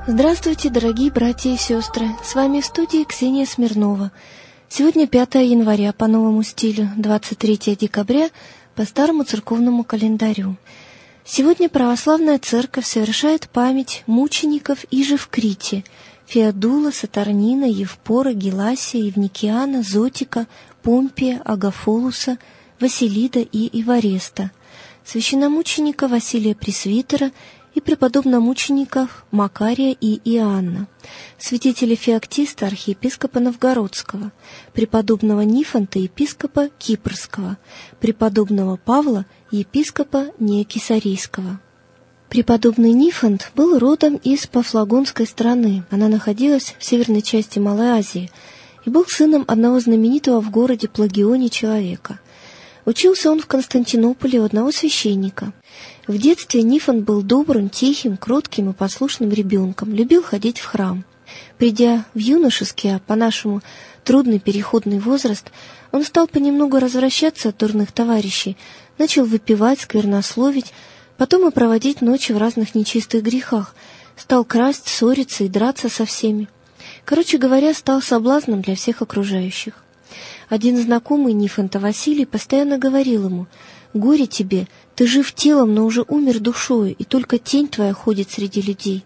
Здравствуйте, дорогие братья и сестры! С вами в студии Ксения Смирнова. Сегодня 5 января по новому стилю, 23 декабря по старому церковному календарю. Сегодня православная церковь совершает память мучеников иже в Крите: Феодула, Сатарнина, Евпора, Геласия, Евникиана, Зотика, Помпия, Агафолуса, Василида и Ивареста, священномученика Василия Пресвитера и преподобномучеников Макария и Иоанна, святителя Феоктиста, архиепископа Новгородского, преподобного Нифонта, епископа Кипрского, преподобного Павла, епископа Неокесарийского. Преподобный Нифонт был родом из Пафлагонской страны, она находилась в северной части Малой Азии, и был сыном одного знаменитого в городе Плагионе человека. Учился он в Константинополе у одного священника. В детстве Нифонт был добрым, тихим, кротким и послушным ребенком, любил ходить в храм. Придя в юношеский, а по-нашему трудный переходный возраст, он стал понемногу развращаться от дурных товарищей, начал выпивать, сквернословить, потом и проводить ночи в разных нечистых грехах, стал красть, ссориться и драться со всеми. Короче говоря, стал соблазном для всех окружающих. Один знакомый Нифонта, Василий, постоянно говорил ему: «Горе тебе, ты жив телом, но уже умер душою, и только тень твоя ходит среди людей».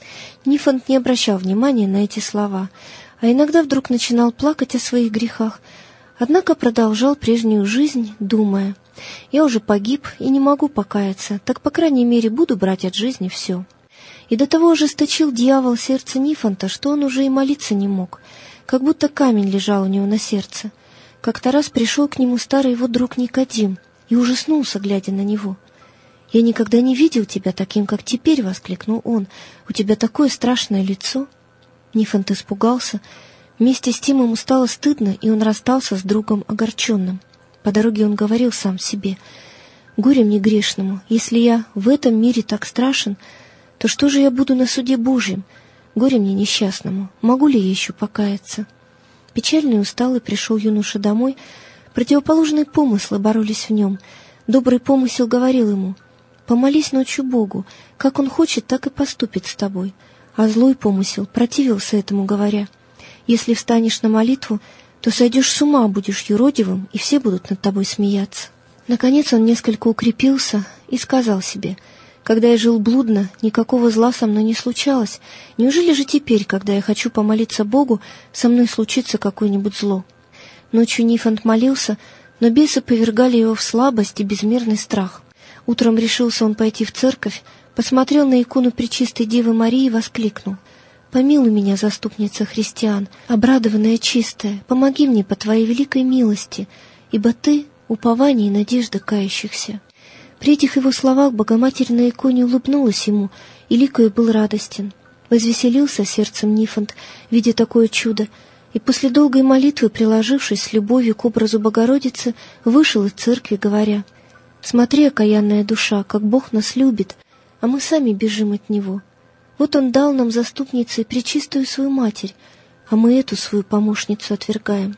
Нифонт не обращал внимания на эти слова, а иногда вдруг начинал плакать о своих грехах, однако продолжал прежнюю жизнь, думая: «Я уже погиб и не могу покаяться, так, по крайней мере, буду брать от жизни все». И до того ожесточил дьявол сердце Нифонта, что он уже и молиться не мог, как будто камень лежал у него на сердце. Как-то раз пришел к нему старый его друг Никодим и ужаснулся, глядя на него. «Я никогда не видел тебя таким, как теперь», — воскликнул он. «У тебя такое страшное лицо». Нифонт испугался. Вместе с тем ему стало стыдно, и он расстался с другом огорченным. По дороге он говорил сам себе: «Горе мне грешному, если я в этом мире так страшен, то что же я буду на суде Божьем? Горе мне несчастному, могу ли я еще покаяться?» Печальный и усталый пришел юноша домой. Противоположные помыслы боролись в нем. Добрый помысел говорил ему: «Помолись ночью Богу, как Он хочет, так и поступит с тобой». А злой помысел противился этому, говоря: «Если встанешь на молитву, то сойдешь с ума, будешь юродивым, и все будут над тобой смеяться». Наконец он несколько укрепился и сказал себе: «Когда я жил блудно, никакого зла со мной не случалось. Неужели же теперь, когда я хочу помолиться Богу, со мной случится какое-нибудь зло?» Ночью Нифонт молился, но бесы повергали его в слабость и безмерный страх. Утром решился он пойти в церковь, посмотрел на икону Пречистой Девы Марии и воскликнул: «Помилуй меня, заступница христиан, обрадованная чистая, помоги мне по Твоей великой милости, ибо Ты — упование и надежда кающихся». При этих его словах Богоматерь на иконе улыбнулась ему, и ликою был радостен. Возвеселился сердцем Нифонт, видя такое чудо, и после долгой молитвы, приложившись с любовью к образу Богородицы, вышел из церкви, говоря: «Смотри, окаянная душа, как Бог нас любит, а мы сами бежим от Него. Вот Он дал нам заступницей пречистую свою Матерь, а мы эту свою помощницу отвергаем».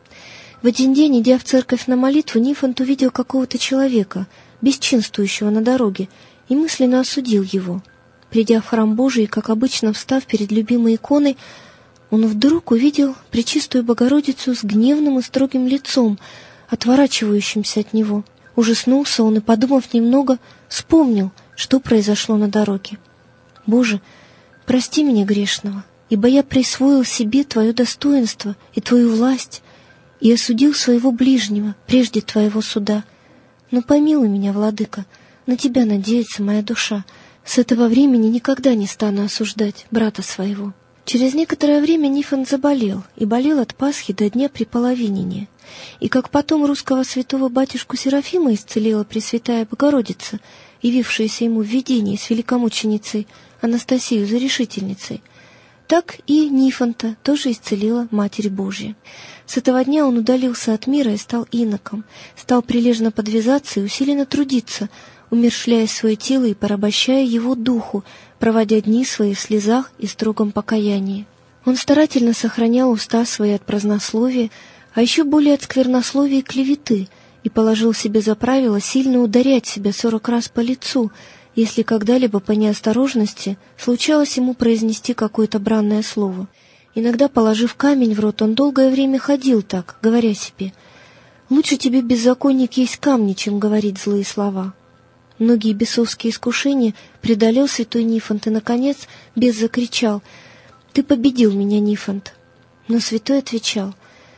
В один день, идя в церковь на молитву, Нифонт увидел какого-то человека, бесчинствующего на дороге, и мысленно осудил его. Придя в храм Божий, как обычно встав перед любимой иконой, он вдруг увидел Пречистую Богородицу с гневным и строгим лицом, отворачивающимся от него. Ужаснулся он и, подумав немного, вспомнил, что произошло на дороге. «Боже, прости меня грешного, ибо я присвоил себе Твое достоинство и Твою власть и осудил своего ближнего прежде Твоего суда. Но помилуй меня, Владыка, на Тебя надеется моя душа. С этого времени никогда не стану осуждать брата своего». Через некоторое время Нифонт заболел, и болел от Пасхи до дня преполовинения. И как потом русского святого батюшку Серафима исцелила Пресвятая Богородица, явившаяся ему в видении с великомученицей Анастасией Зарешительницей, так и Нифонта тоже исцелила Матерь Божья. С этого дня он удалился от мира и стал иноком, стал прилежно подвязаться и усиленно трудиться, умерщвляя свое тело и порабощая его духу, проводя дни свои в слезах и строгом покаянии. Он старательно сохранял уста свои от празднословия, а еще более от сквернословия и клеветы, и положил себе за правило сильно ударять себя 40 раз по лицу, если когда-либо по неосторожности случалось ему произнести какое-то бранное слово. Иногда, положив камень в рот, он долгое время ходил так, говоря себе: «Лучше тебе, беззаконник, есть камни, чем говорить злые слова». Многие бесовские искушения преодолел святой Нифонт, и, наконец, бес закричал: «Ты победил меня, Нифонт!» Но святой отвечал: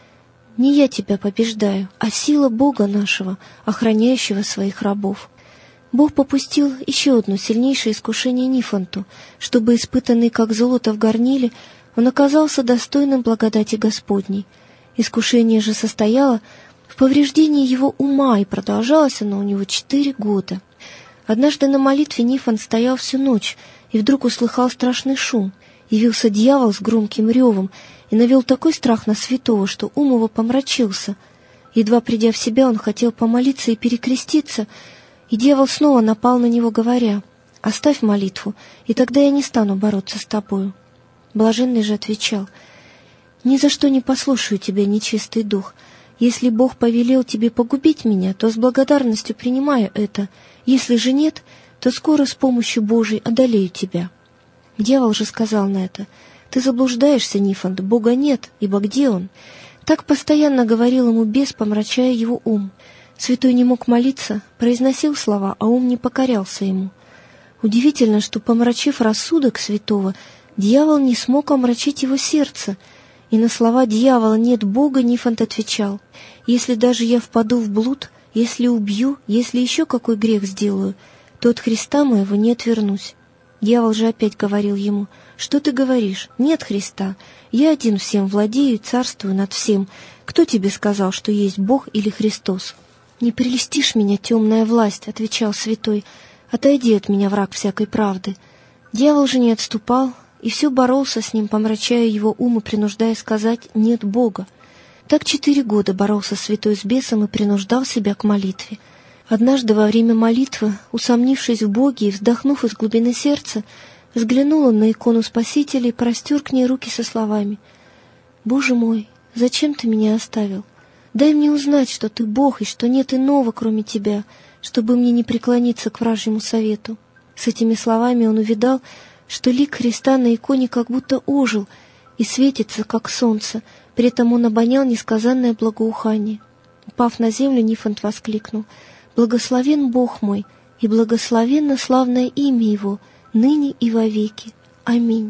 «Не я тебя побеждаю, а сила Бога нашего, охраняющего своих рабов». Бог попустил еще одно сильнейшее искушение Нифонту, чтобы, испытанный как золото в горниле, он оказался достойным благодати Господней. Искушение же состояло в повреждении его ума, и продолжалось оно у него 4 года. Однажды на молитве Нифонт стоял всю ночь, и вдруг услыхал страшный шум. Явился дьявол с громким ревом и навел такой страх на святого, что ум его помрачился. Едва придя в себя, он хотел помолиться и перекреститься, и дьявол снова напал на него, говоря: «Оставь молитву, и тогда я не стану бороться с тобою». Блаженный же отвечал: «Ни за что не послушаю тебя, нечистый дух. Если Бог повелел тебе погубить меня, то с благодарностью принимаю это. Если же нет, то скоро с помощью Божией одолею тебя». Дьявол же сказал на это: «Ты заблуждаешься, Нифонт, Бога нет, ибо где Он?» Так постоянно говорил ему бес, помрачая его ум. Святой не мог молиться, произносил слова, а ум не покорялся ему. Удивительно, что, помрачив рассудок святого, дьявол не смог омрачить его сердце, и на слова дьявола «нет Бога» Нифонт отвечал: «Если даже я впаду в блуд, если убью, если еще какой грех сделаю, то от Христа моего не отвернусь». Дьявол же опять говорил ему: «Что ты говоришь? Нет Христа. Я один всем владею и царствую над всем. Кто тебе сказал, что есть Бог или Христос?» «Не прельстишь меня, темная власть», — отвечал святой. «Отойди от меня, враг всякой правды». Дьявол же не отступал, и все боролся с ним, помрачая его ум и принуждая сказать «нет Бога». Так 4 года боролся святой с бесом и принуждал себя к молитве. Однажды во время молитвы, усомнившись в Боге и вздохнув из глубины сердца, взглянул он на икону Спасителя и простер к ней руки со словами: «Боже мой, зачем ты меня оставил? Дай мне узнать, что ты Бог и что нет иного, кроме тебя, чтобы мне не преклониться к вражьему совету». С этими словами он увидал, что лик Христа на иконе как будто ожил и светится, как солнце, при этом он обонял несказанное благоухание. Упав на землю, Нифонт воскликнул: «Благословен Бог мой, и благословенно славное имя Его, ныне и вовеки. Аминь».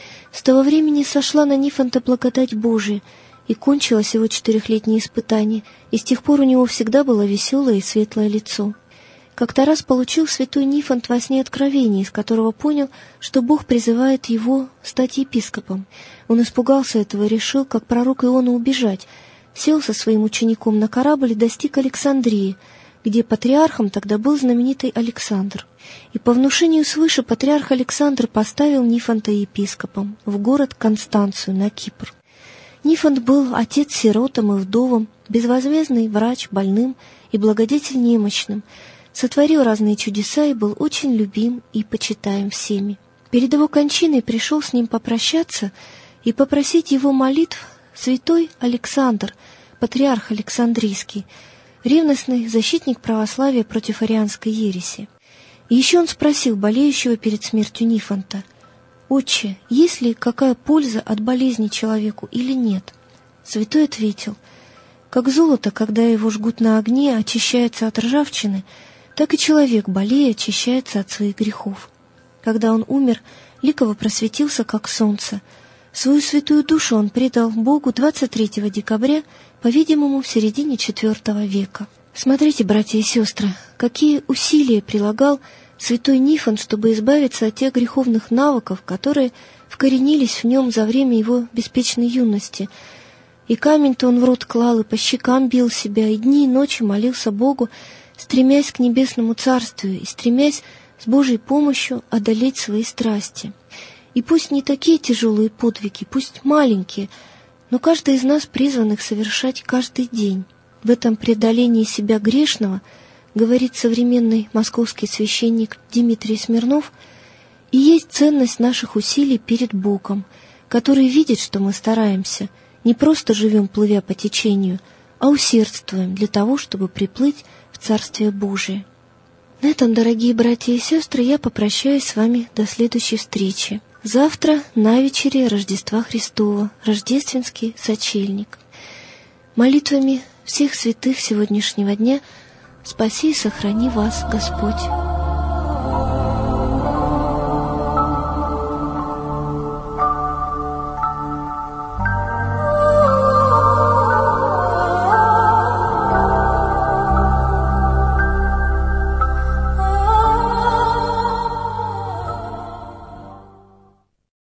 С того времени сошла на Нифонта благодать Божия, и кончилось его 4-летнее испытание, и с тех пор у него всегда было веселое и светлое лицо. Как-то раз получил святой Нифонт во сне откровение, из которого понял, что Бог призывает его стать епископом. Он испугался этого и решил, как пророк Иона, убежать. Сел со своим учеником на корабль и достиг Александрии, где патриархом тогда был знаменитый Александр. И по внушению свыше патриарх Александр поставил Нифонта епископом в город Констанцию на Кипр. Нифонт был отец сиротам и вдовам, безвозмездный врач больным и благодетель немощным, сотворил разные чудеса и был очень любим и почитаем всеми. Перед его кончиной пришел с ним попрощаться и попросить его молитв святой Александр, патриарх Александрийский, ревностный защитник православия против арианской ереси. И еще он спросил болеющего перед смертью Нифонта: «Отче, есть ли какая польза от болезни человеку или нет?» Святой ответил: «Как золото, когда его жгут на огне, очищается от ржавчины, так и человек, болея, очищается от своих грехов. Когда он умер, лик его просветился, как солнце. Свою святую душу он предал Богу 23 декабря, по-видимому, в середине IV века». Смотрите, братья и сестры, какие усилия прилагал святой Нифонт, чтобы избавиться от тех греховных навыков, которые вкоренились в нем за время его беспечной юности. И камень-то он в рот клал, и по щекам бил себя, и дни и ночи молился Богу, стремясь к небесному царствию и стремясь с Божьей помощью одолеть свои страсти. И пусть не такие тяжелые подвиги, пусть маленькие, но каждый из нас призван их совершать каждый день. В этом преодолении себя грешного, говорит современный московский священник Дмитрий Смирнов, и есть ценность наших усилий перед Богом, который видит, что мы стараемся, не просто живем, плывя по течению, а усердствуем для того, чтобы приплыть в Царствие Божие. На этом, дорогие братья и сестры, я попрощаюсь с вами до следующей встречи. Завтра на вечере Рождества Христова, рождественский сочельник. Молитвами всех святых сегодняшнего дня спаси и сохрани вас, Господь.